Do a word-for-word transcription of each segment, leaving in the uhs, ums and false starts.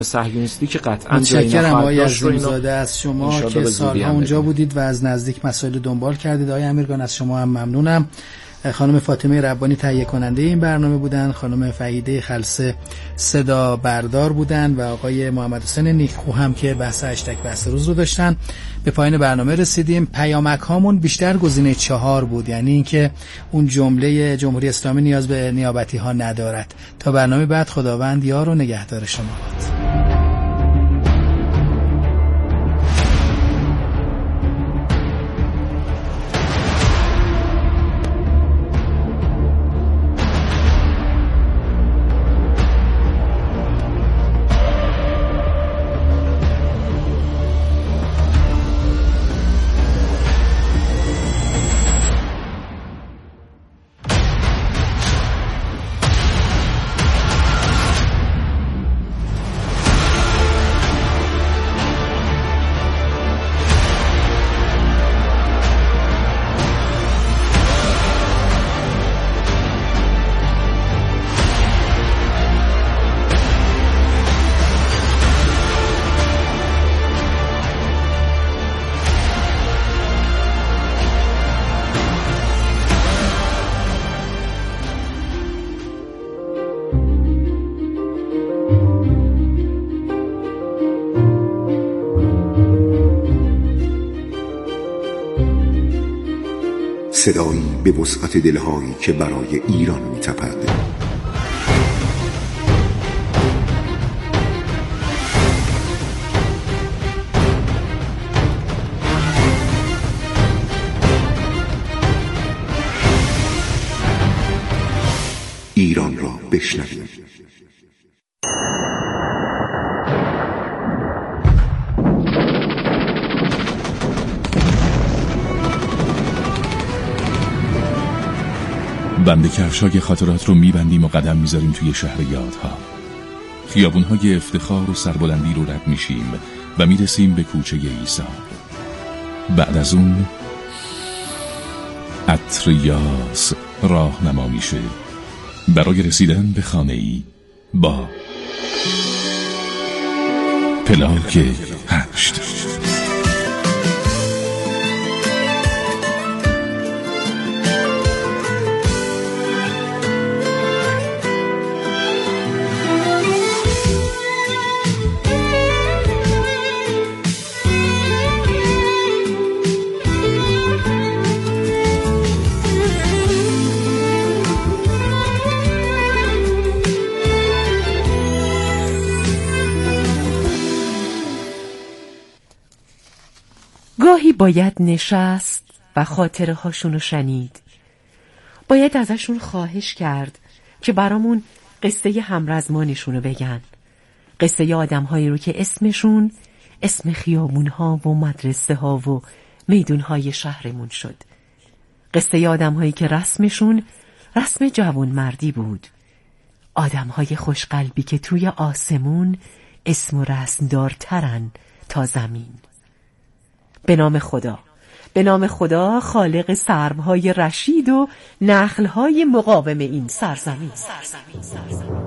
صهیونیستی که قطعاً متشکرم آقای عظیم‌زاده از شما که سالها اونجا بودید و از نزدیک مسائل دنبال کردید. آقای امیرگان از شما هم ممنونم. خانم فاطمه ربانی تهیه کننده این برنامه بودن، خانم فهیده خلصه صدا بردار بودن و آقای محمد حسین نیکخو هم که بحث هشتگ بحث روز رو داشتن. به پایان برنامه رسیدیم. پیامک هامون بیشتر گزینه چهار بود، یعنی اینکه اون جمله جمهوری اسلامی نیاز به نیابتی ها ندارد. تا برنامه بعد، خداوند یار و نگهدار شما باد. صدایی به وسعت دلهایی که برای ایران می‌تپد. ایران را بشنوید. بند کفشای خاطرات رو میبندیم و قدم میذاریم توی شهر یادها. خیابونهای افتخار و سربلندی رو رد میشیم و میرسیم به کوچه ایثار. بعد از اون عطر یاس راهنما میشه برای رسیدن به خانه‌ای با پلاک هشت. گاهی باید نشست و خاطره هاشونو شنید. باید ازشون خواهش کرد که برامون قصه همرزمانشونو بگن. قصه آدم هایی رو که اسمشون اسم خیابون ها و مدرسه ها و میدون های شهرمون شد. قصه آدم هایی که رسمشون رسم جوان مردی بود. آدم های خوشقلبی که توی آسمون اسم و رسم دارترن تا زمین. به نام خدا، به نام خدا خالق سروهای رشید و نخلهای مقاوم این سرزمین. سرزمین. سرزمین.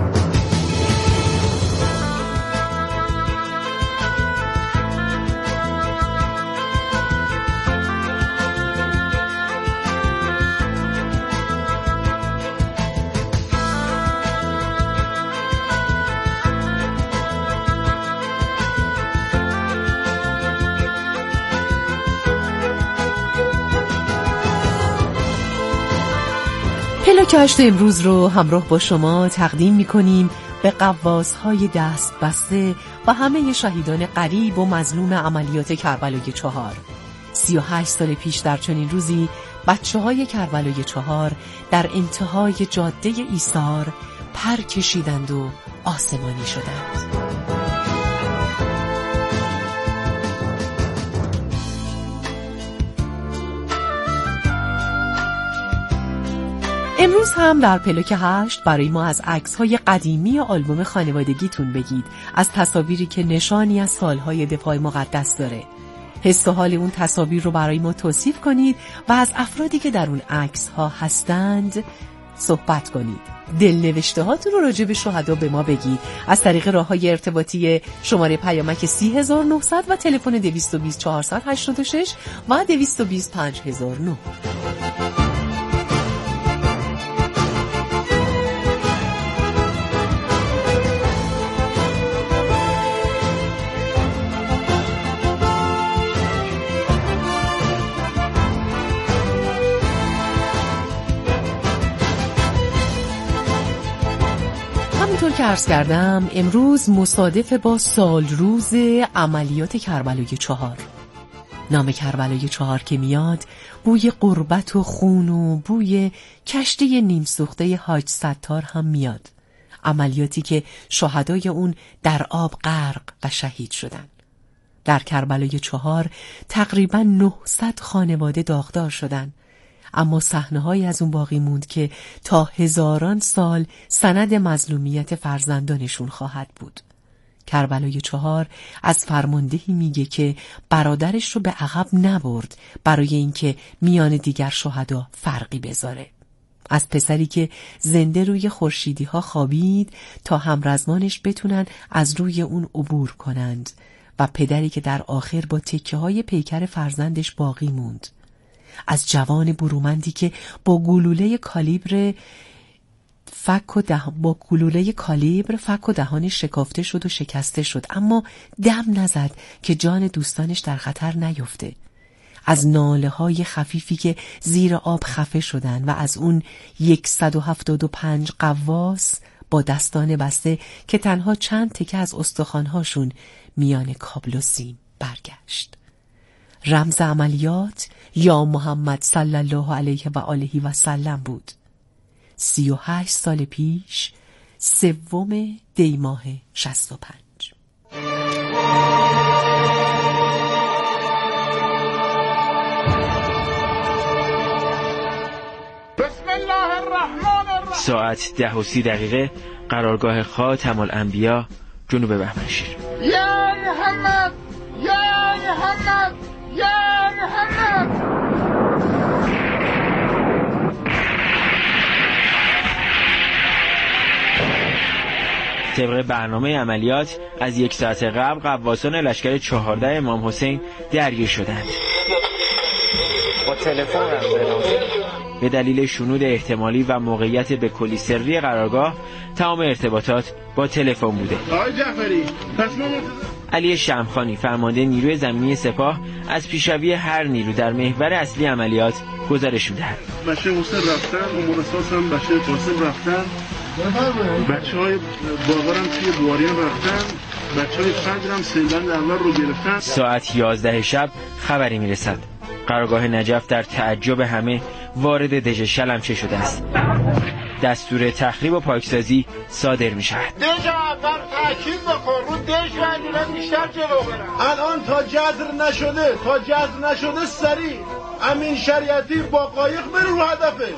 پلاک هشت امروز رو همراه با شما تقدیم می‌کنیم به قواس‌های دست بسته و همه شهیدان غریب و مظلوم عملیات کربلای چهار. سی و هشت سال پیش در چنین روزی بچه‌های کربلای چهار در انتهای جاده ایثار پر کشیدند و آسمانی شدند. امروز هم در پلاک هشت برای ما از عکس‌های قدیمی آلبوم خانوادگیتون بگید، از تصاویری که نشانی از سالهای دفاع مقدس داره. حس و حال اون تصاویر رو برای ما توصیف کنید و از افرادی که در اون عکس‌ها هستند صحبت کنید. دلنوشته هاتون رو راجع به شهدا به ما بگید از طریق راه‌های ارتباطی شماره پیامک سی هزار و نهصد و تلفن دویست و بیست چهارصد و هشتاد و شش و دویست و بیست پنج هزار و نه. همونطور که عرض کردم امروز مصادف با سال روز عملیات کربلای چهار. نام کربلای چهار که میاد بوی غربت و خون و بوی کشتی نیم سوخته حاج ستار هم میاد. عملیاتی که شهدای اون در آب غرق و شهید شدن. در کربلای چهار تقریبا نهصد خانواده داغدار شدن. اما صحنه‌هایی از اون باقی موند که تا هزاران سال سند مظلومیت فرزندانشون خواهد بود. کربلای چهار از فرماندهی میگه که برادرش رو به عقب نبرد برای اینکه میان دیگر شهدا فرقی بذاره. از پسری که زنده روی خورشیدی ها خوابید تا همرزمانش بتونن از روی اون عبور کنند و پدری که در آخر با تکه های پیکر فرزندش باقی موند. از جوان برومندی که با گلوله کالیبر فک و دهان با گلوله کالیبر فک و دهانش شکافته شد و شکسته شد اما دم نزد که جان دوستانش در خطر نیفته. از ناله های خفیفی که زیر آب خفه شدن و از اون صد و هفتاد و پنج قواس با دستان بسته که تنها چند تکه از استخوان‌هاشون میان کابل و سیم برگشت. رمز عملیات یا محمد صلی الله علیه و آله و سلم بود. سی و هشت سال پیش سوم دی ماه شصت و پنج. بسم الله الرحمن الرحیم. ساعت ده و سی دقیقه قرارگاه خاتم الانبیا جنوب بهمنشیر. یا محمد یا محمد یا محمد. طبق برنامه عملیات از یک ساعت قبل قواسان لشکر چهارده امام حسین درگیر شدند. با تلفن به دلیل شنود احتمالی و موقعیت به کلی سری قرارگاه تمام ارتباطات با تلفن بوده. آقای جعفری علی شمخانی فرمانده نیروی زمینی سپاه از پیشروی هر نیرو در محور اصلی عملیات گزارش می‌دهد. بچه حسین رفتن، امور اساس هم بچه قاسم رفتن، بچه های باقر هم توی بواریان رفتن، بچه های فجر هم سیلند اول رو گرفتن. ساعت یازده شب خبری میرسد قرارگاه نجف در تعجب همه وارد دژ شلمچه شده است. دستور تخریب و پاکسازی صادر می شود. دژ اول تأکید بکن رو دژ و اینا بیشتر جلو برن. الان تا جذر نشده تا جذر نشده سریع امین شریعتی با قایق بره رو هدفش.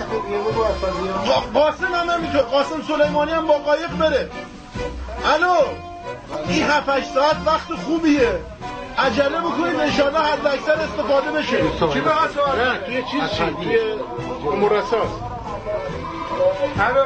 قاسم هم همینطور، قاسم سلیمانی هم با قایق بره. الو این هفت هشت ساعت وقت خوبیه، عجله بکنید انشالله حد اکثر استفاده بشه. چی به سوال؟ نه توی چیز چی؟ توی امور اساس. الو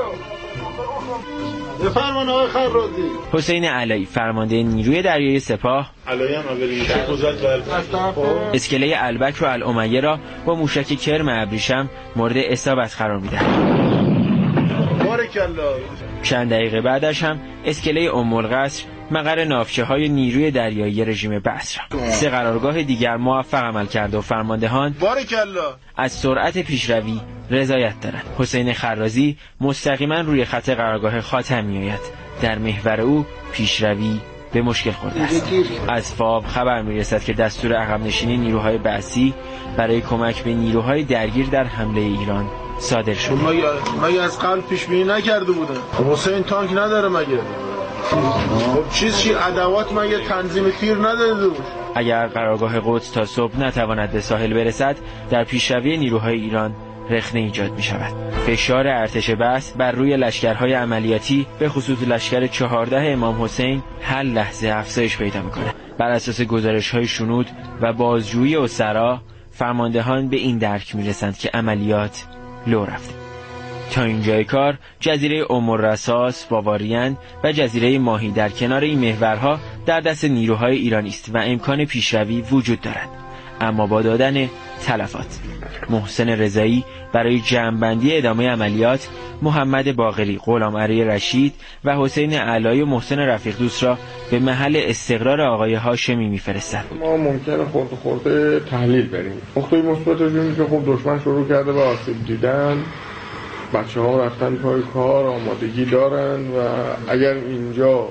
بفرمان آقای خرازی. حسین علایی فرمانده نیروی دریایی سپاه علایی هم اولی میشه خوزد و اسکله البک و الامیه را با موشک کرم ابریشم مورد اصابت قرار میدهد. بارکالله. چند دقیقه بعدش هم اسکله ام القصر مقر نافچه های نیروی دریایی رژیم بصره. سه قرارگاه دیگر موفق عمل کرده و فرماندهان بارکالله از سرعت پیشروی رضایت دارند. حسین خرازی مستقیما روی خط قرارگاه خاتم میآید. در محور او پیشروی به مشکل خورده است. از فاو خبر میرسد که دستور عقب نشینی نیروهای بعثی برای کمک به نیروهای درگیر در حمله ایران صادر شد. ما ما از قبل پیش بینی نکرده بودن. حسین تانک نداره مگه؟ خب چیز چی ادوات مگه تنظیم تیر نداره؟ اگر قرارگاه قدس تا صبح نتواند به ساحل برسد، در پیشروی نیروهای ایران رخنه ایجاد می شود. فشار ارتش بس بر روی لشکرهای عملیاتی به خصوص لشکر چهارده امام حسین هر لحظه افزایش پیدا میکنه. بر اساس گزارش‌های شنود و بازجویی اسرا، فرماندهان به این درک میرسند که عملیات لو رفته. تا اینجای کار جزیره ام الرصاص، باواریان و جزیره ماهی در کنار این محورها در دست نیروهای ایرانی است و امکان پیشروی وجود دارد، اما با دادن تلفات. محسن رضایی برای جمع‌بندی ادامه عملیات محمد باقری، غلامعلی رشید و حسین علایی و محسن رفیق دوست را به محل استقرار آقای هاشمی میفرستند. ما ممکنه خورده خورده تحلیل بریم. نقطه مثبتش اینه که خب دشمن شروع کرده به آسیب دیدن، بچه ها رفتن پای کار، آمادگی دارن و اگر اینجا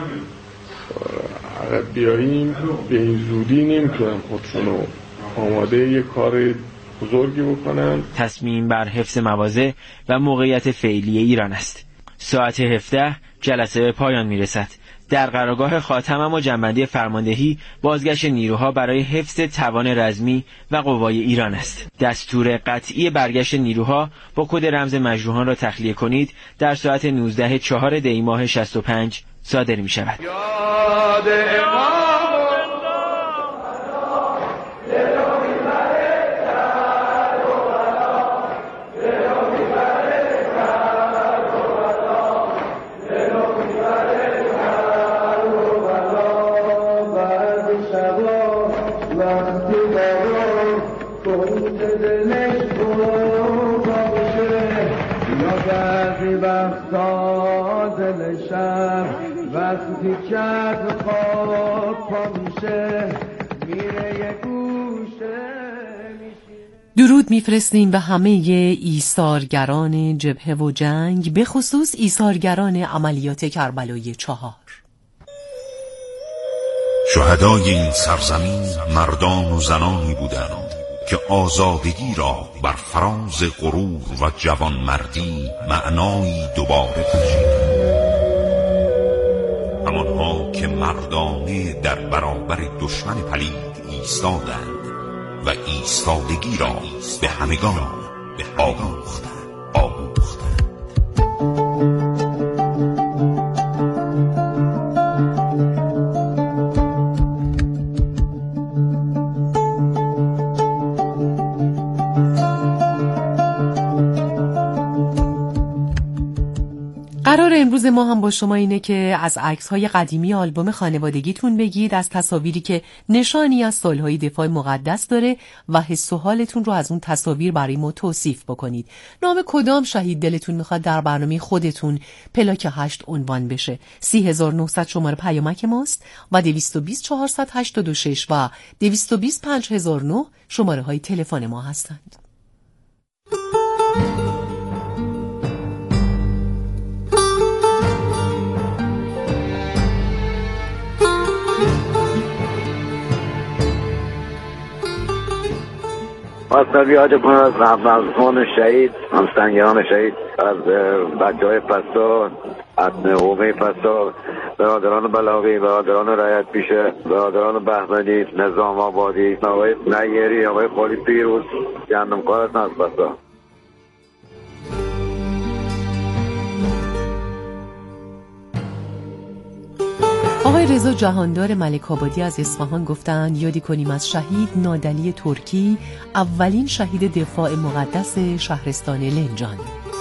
عقب بیاییم به این زودی نمیتونن خودشونو آماده یک کار بزرگی بکنن. تصمیم بر حفظ مواضع و موقعیت فعلی ایران است. ساعت هفده جلسه به پایان میرسد. در قرارگاه خاتم اما جنبندی فرماندهی بازگشت نیروها برای حفظ توان رزمی و قوای ایران است. دستور قطعی برگشت نیروها با کد رمز مجروحان را تخلیه کنید در ساعت نوزده چهار دی ماه شصت و پنج صادر می شود. یاد امام درود میفرستیم به همه ایثارگران جبهه و جنگ، به خصوص ایثارگران عملیات کربلای چهار. شهدای این سرزمین مردان و زنانی بودند که آزادگی را بر فراز غرور و جوانمردی معنایی دوباره بخشیدند. همانها که مردانه در برابر دشمن پلید ایستادند و ایستادگی را به همگان آموختند آموختند قرار امروز ما هم با شما اینه که از عکس‌های قدیمی آلبوم خانوادگیتون بگید، از تصاویری که نشانی از سالهای دفاع مقدس داره و حس و حالتون رو از اون تصاویر برای ما توصیف بکنید. نام کدام شهید دلتون میخواد در برنامه خودتون پلاک هشت عنوان بشه؟ سی هزار و نهصد شماره پیامک ماست و دویست و بیست چهارصد هشتاد و شش و دویست و بیست پنج هزار و نه شماره های تلفن ما هستند. خواستم یاد کنم از همرزمان شهید، همسنگران شهید، از بچه های پسا، از حومه پسا، برادران بلاغی، برادران رایت پیشه، برادران بهمنی، نظام آبادی، آقای نیری، آقای خالی پیروز، گندمکار هستن از پسا. آقای رضا جهاندار ملک آبادی از اصفهان گفتند یادی کنیم از شهید نادلی ترکی، اولین شهید دفاع مقدس شهرستان لنجان.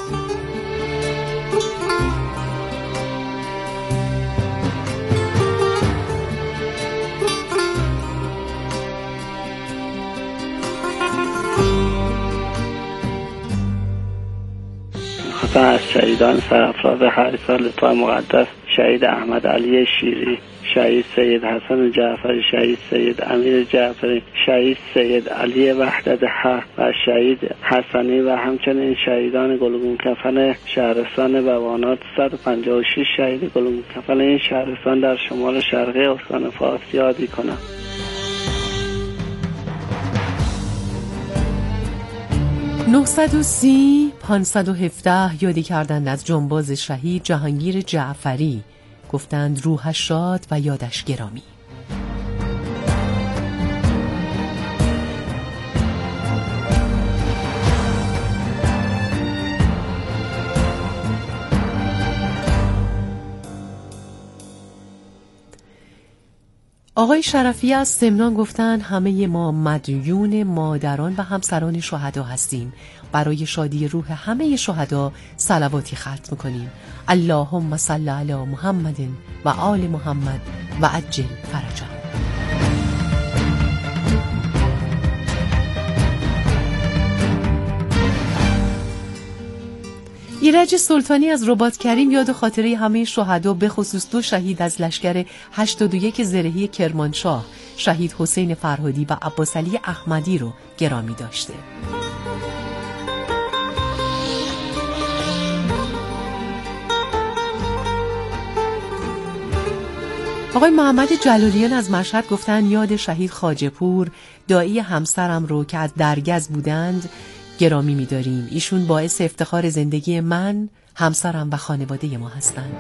از شهیدان سرافراز حریصان دفاع مقدس شهید احمد علی شیری، شهید سید حسن جعفری، شهید سید امیر جعفری، شهید سید علی وحدت حق و شهید حسنی و همچنین شهیدان گلگون کفن شهرستان بوانات. صد و پنجاه و شش شهید گلگون کفن این شهرستان در شمال شرقی استان فارس یادی کنم. نهصد و سی پانصد و هفده یادی کردند از جنباز شهید جهانگیر جعفری، گفتند روحش شاد و یادش گرامی. آقای شرفی از سمنان گفتن همه ما مدیون مادران و همسران شهدا هستیم. برای شادی روح همه شهدا صلواتی ختم می‌کنیم. اللهم صل علی محمد و آل محمد و عجل فرجهم. ایرج سلطانی از رباط کریم یاد و خاطره همه شهدا به خصوص دو شهید از لشکر هشتاد و یک زرهی کرمانشاه، شهید حسین فرهادی و عباس علی احمدی رو گرامی داشته. آقای محمد جلالیان از مشهد گفتن یاد شهید خواجه پور دایی همسرم رو که از درگز بودند گرامی می‌داریم. ایشون باعث افتخار زندگی من، همسرم و خانواده ما هستند.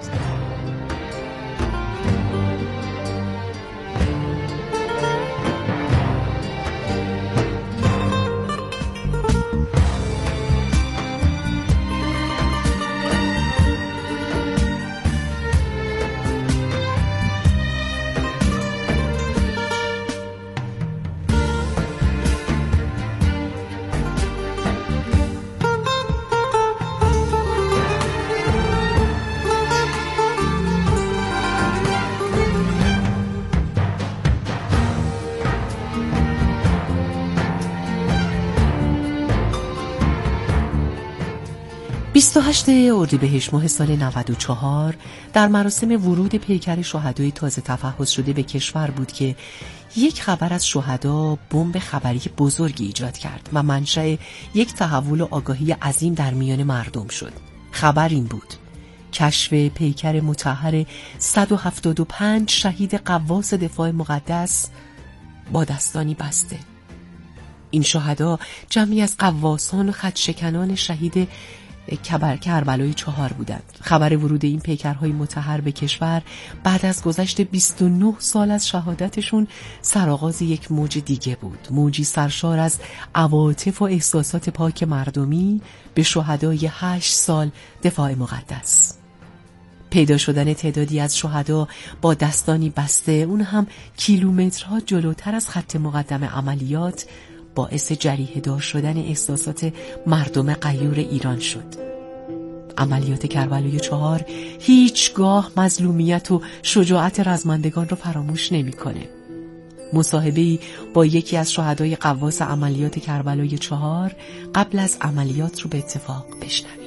بیست و هشتم اردیبهشت ماه سال نود و چهار در مراسم ورود پیکر شهدای تازه تفحص شده به کشور بود که یک خبر از شهدا بمب خبری بزرگی ایجاد کرد و منشأ یک تحول و آگاهی عظیم در میان مردم شد. خبر این بود: کشف پیکر مطهر صد و هفتاد و پنج شهید قواس دفاع مقدس با دستانی بسته. این شهدا جمعی از قواسان و خدشکنان شهید کبر کربلای چهار بودند. خبر ورود این پیکرهای مطهر به کشور بعد از گذشت بیست و نه سال از شهادتشون سرآغاز یک موج دیگه بود، موجی سرشار از عواطف و احساسات پاک مردمی به شهدای هشت سال دفاع مقدس. پیدا شدن تعدادی از شهدا با دستانی بسته، اون هم کیلومترها جلوتر از خط مقدم عملیات، باعث جریحه دار شدن احساسات مردم غیور ایران شد. عملیات کربلای چهار هیچگاه مظلومیت و شجاعت رزمندگان رو فراموش نمی‌کنه. مصاحبه‌ای با یکی از شهدای قواس عملیات کربلای چهار قبل از عملیات رو به اتفاق بشنویم.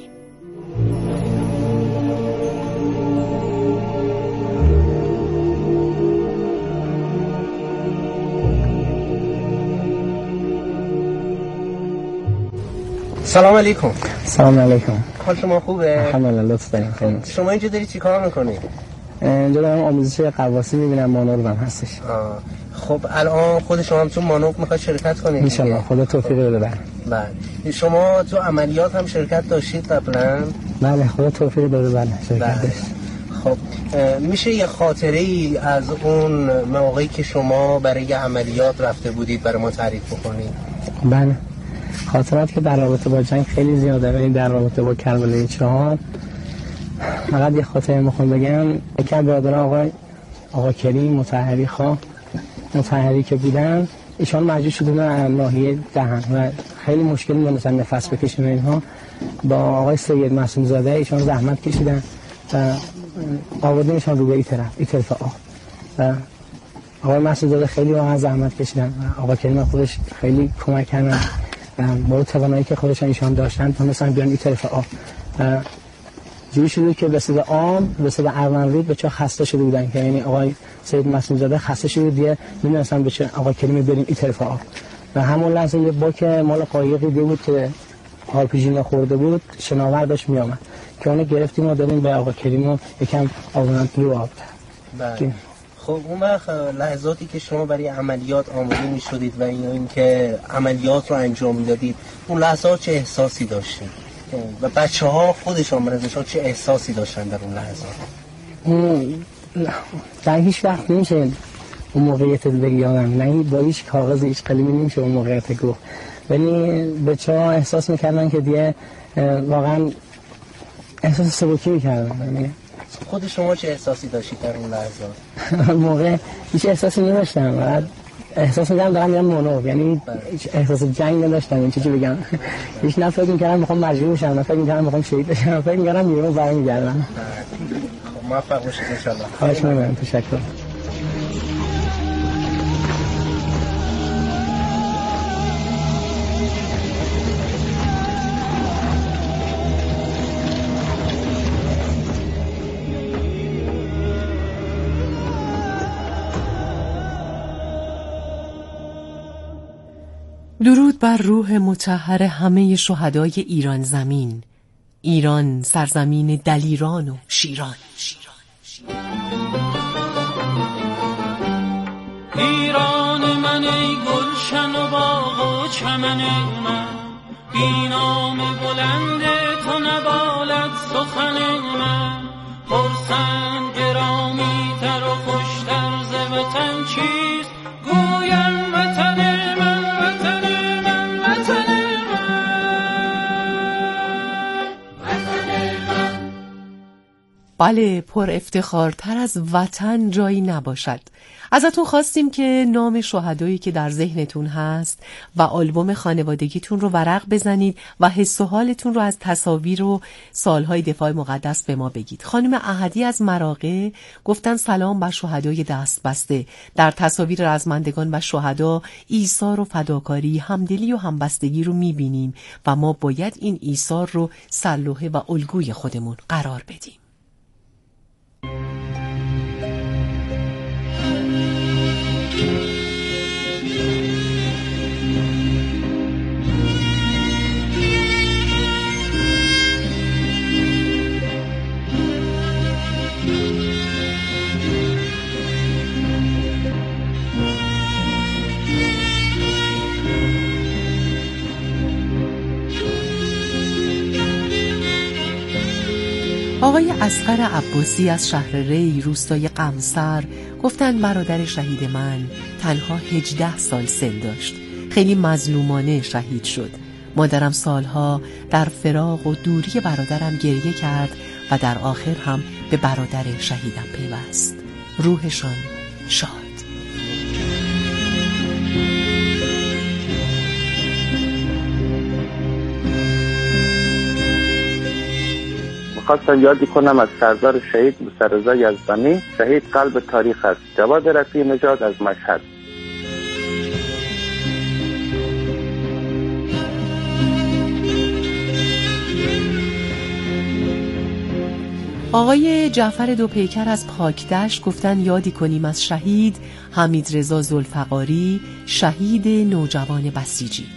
سلام علیکم. سلام علیکم. حال شما خوبه؟ الحمدلله، لطف دارین. خیلی شما اینجا داری چی کار میکنی؟ اینجا دارم آموزش قواسی میبینم، مانور هم هستش. آه. خب الان خود شما هم تو مانور میخواد شرکت کنید؟ ان شاء الله، خدا توفیق بده. بله. شما تو عملیات هم شرکت داشتید قبلا؟ بله، خدا توفیق بده. بله، شرکت داشت. خب میشه یه خاطره ای از اون موقعی که شما برای عملیات رفته بودید برای ما تعریف بکنید؟ بله. خاطرات که در رابطه با جنگ خیلی زیاده، ولی در رابطه با کربلای چهار فقط یه خاطره میخوام بگم. یکی از برادران آقای آقا کریم مطهری خان مطهری که بودن، ایشان مجبور شدن ناحیه دهن و خیلی مشکل می‌دونستن نفس بکشن و اینها. با آقای سید معصوم زاده ایشان زحمت کشیدن و آوردنشان رو به این طرف این طرف آب و آقای معصوم زاده خیلی واقعا زحمت کشیدن و آقا کریم خودش خیلی کمک کردن با توانایی که خودشان ایشان داشتن تا مثلا بیان این طرف آب. جوری شده که به صدا آم به صدا اروانرود به چه خسته شده بودن که یعنی آقای سید معصوم زاده خسته شده دیگه نمی‌دونستن به چه آقا کریم بریم این طرف آب. و همون لحظه یه باک مال قایقی بود که آر پی جی خورده بود، شناور داشت میامد که اون گرفتیم و دادیم به آقا کریم و یکم آوردن تو آب. بله. خب اون وقت لحظاتی که شما برای عملیات آماده می شدید و این که عملیات رو انجام میدادید، اون لحظات چه احساسی داشتید و بچه ها خودشان مرزشان چه احساسی داشتن در اون لحظات؟ اون در هیچ وقت نمیشه اون موقعیت دیگه یادم، نه با هیچ کاغذ هیچ قلمی نمیشه اون موقعیت گفت، ولی بچه ها احساس میکردن که دیگه واقعا احساس سبکی میکردن. یعنی خود شما چه احساسی داشتید در اون لحظات؟ موقع هیچ احساسی نداشتم، بعد احساس می‌کردم دارم میرم مونو، یعنی هیچ احساس جنگ نداشتم. این چیزی بگم هیچ نه فکر می‌کردم می‌خوام مجبور بشم، نه فکر می‌کردم می‌خوام شهید بشم، فکر می‌کردم بیرون برمیگردم. خب موفق باشید ان شاء الله. خواهش می‌کنم. تشکر. درود بر روح مطهر همه شهدای ایران زمین، ایران سرزمین دلیران و شیران. ایران من ای گلشن و باغ و چمن من، بی نام بلند تو نبالد سخن من. پرسند گرامی تر و خوشتر ز وطن چیست، گویم وطن من، وطن من، وطن من. بله، پر افتخارتر از وطن جایی نباشد. ازتون خواستیم که نام شهدایی که در ذهنتون هست و آلبوم خانوادگیتون رو ورق بزنید و حس و حالتون رو از تصاویر و سالهای دفاع مقدس به ما بگید. خانم احدی از مراغه گفتن سلام بر شهدای دست بسته. در تصاویر رزمندگان و شهدا ایثار و فداکاری، همدلی و همبستگی رو میبینیم و ما باید این ایثار رو سرلوحه و الگوی خودمون قرار بدیم. آقای اصغر عباسی از شهر ری روستای قمصر گفتن برادر شهید من تنها هجده سال سن داشت. خیلی مظلومانه شهید شد. مادرم سالها در فراق و دوری برادرم گریه کرد و در آخر هم به برادر شهیدم پیوست. روحشان شاد. خواستم یادی کنم از سردار شهید موسی‌رضا یزدانی، شهید قلب تاریخ است. جواد رفیع نژاد از مشهد. آقای جعفر دوپیکر از پاکدشت گفتن یادی کنیم از شهید حمیدرضا ذوالفقاری، شهید نوجوان بسیجی.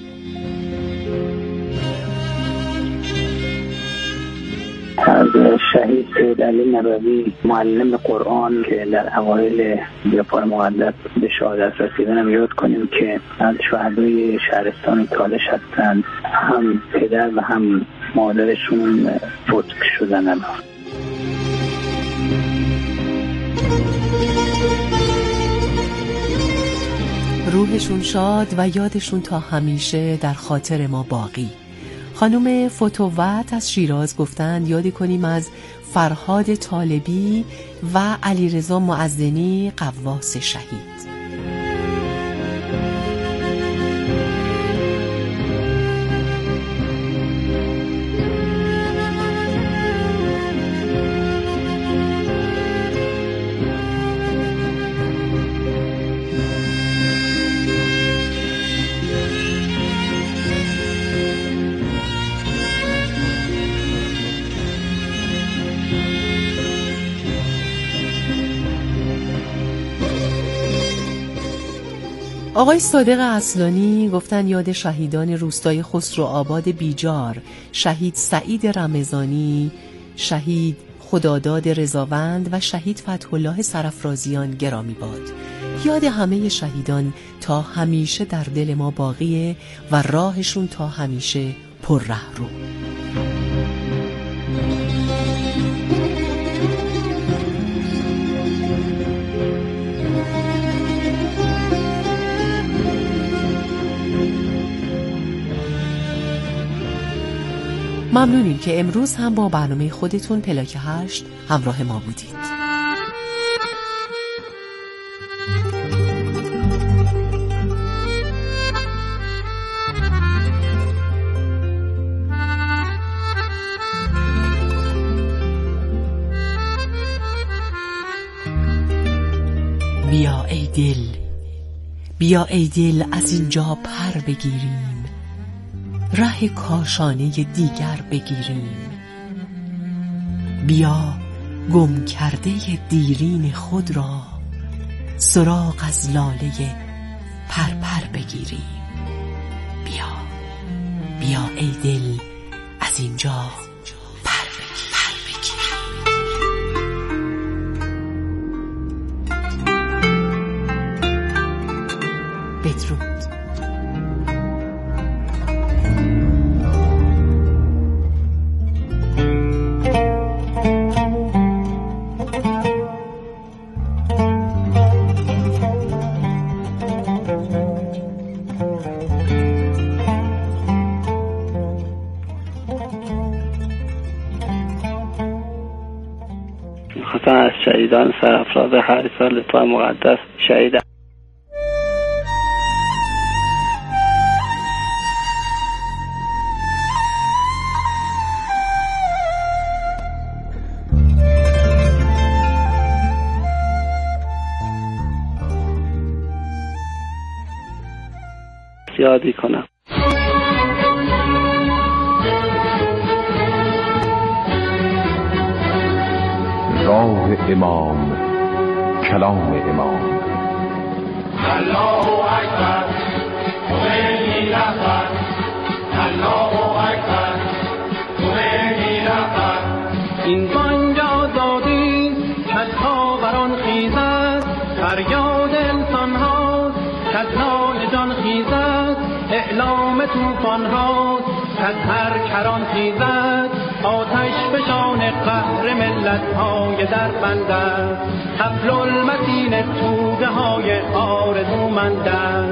از شهید سید علی نبوی معلم قرآن که در اوایل دفاع مقدس به شهادت رسیدن هم یاد کنیم که از شهدای شهرستان تالش هستند. هم پدر و هم مادرشون فوت شدن. روحشون شاد و یادشون تا همیشه در خاطر ما باقی. خانم فتووت از شیراز گفتند یادی کنیم از فرهاد طالبی و علیرضا معزنی قواس شهید. آقای صادق اصلانی گفتن یاد شهیدان روستای خسرو آباد بیجار، شهید سعید رمضانی، شهید خداداد رضاوند و شهید فتح الله سرافرازیان گرامی باد. یاد همه شهیدان تا همیشه در دل ما باقیه و راهشون تا همیشه پر ره رو. ممنونیم که امروز هم با برنامه خودتون پلاک هشت همراه ما بودید. بیا ای دل، بیا ای دل از اینجا پر بگیریم، ره کاشانه دیگر بگیریم. بیا گم کرده دیرین خود را سراغ از لاله پرپر بگیریم. بیا بیا ای دل از اینجا پر بگیریم. بدرود. خواستم از شهیدان سرافراز هر سال تو مقدس شهید یادی کنم. راه امام، کلام امام. الله اکبر، خمینی رهبر. الله اکبر، خمینی رهبر. این بانگ آزادی کز خاوران خیزد، فریاد انسان هاست کز نای جان خیزد، اعلام طوفان هاست کز هر کران خیزد، آتش فشان قهر ملت های در بنده، حبل المتین توده های آرزومنده.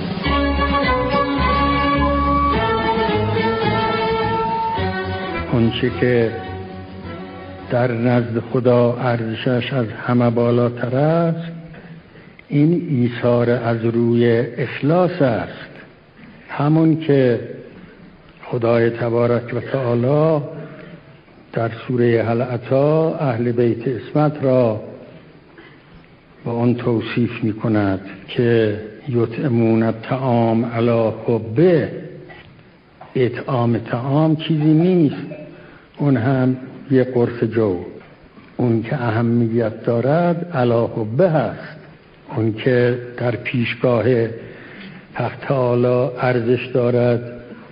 اونچه که در نزد خدا ارزشش از همه بالاتر است، این ایثار از روی اخلاص است. همون که خدای تبارک و تعالی در سوره هل اتی اهل بیت عصمت را با آن توصیف می کند که یطعمون الطعام علی حبه. اطعام طعام چیزی نیست، اون هم یه قرص جو. اون که اهمیت دارد علی حبه هست، اون که در پیشگاه حق تعالی ارزش دارد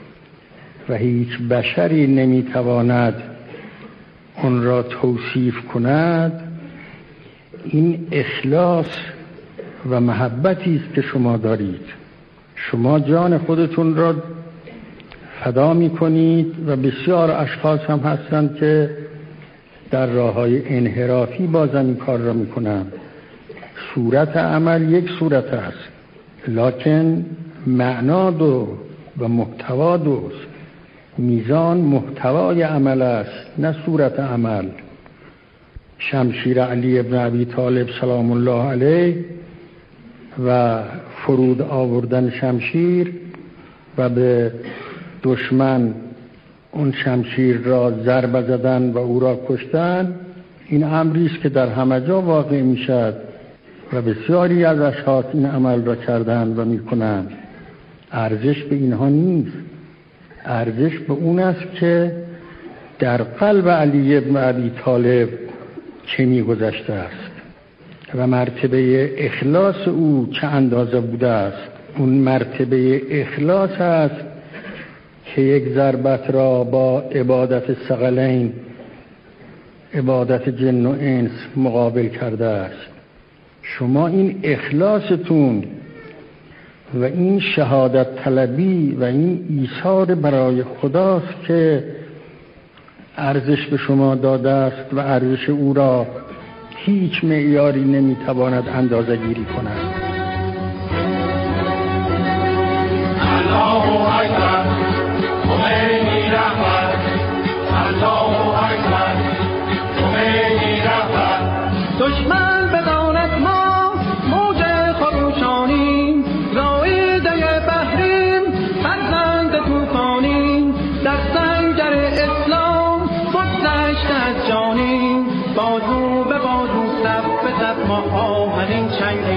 و هیچ بشری نمیتواند اون را توصیف کند. این اخلاص و محبتی است که شما دارید. شما جان خودتون را فدا می کنید و بسیار اشخاص هم هستند که در راههای انحرافی بازم این کار را می کنند. صورت عمل یک صورت است، لکن معنا دو و محتوا دوست. میزان محتوای عمل است، نه صورت عمل. شمشیر علی ابن ابی طالب سلام الله علیه و فرود آوردن شمشیر و به دشمن اون شمشیر را ضربه زدن و او را کشتن، این امری است که در همه جا واقع می شد و بسیاری از اشخاص این عمل را کردند و می کنند. ارزش به اینها نیست، ارزش به اون است که در قلب علی ابن ابی طالب چه می گذشته است و مرتبه اخلاص او چه اندازه بوده است. اون مرتبه اخلاص است که یک ضربت را با عبادت ثقلین، عبادت جن و انس مقابل کرده است. شما این اخلاصتون و این شهادت طلبی و این ایثار برای خداست که ارزش به شما داده است و ارزش او را هیچ معیاری نمیتواند اندازه گیری کند. الله اکبر.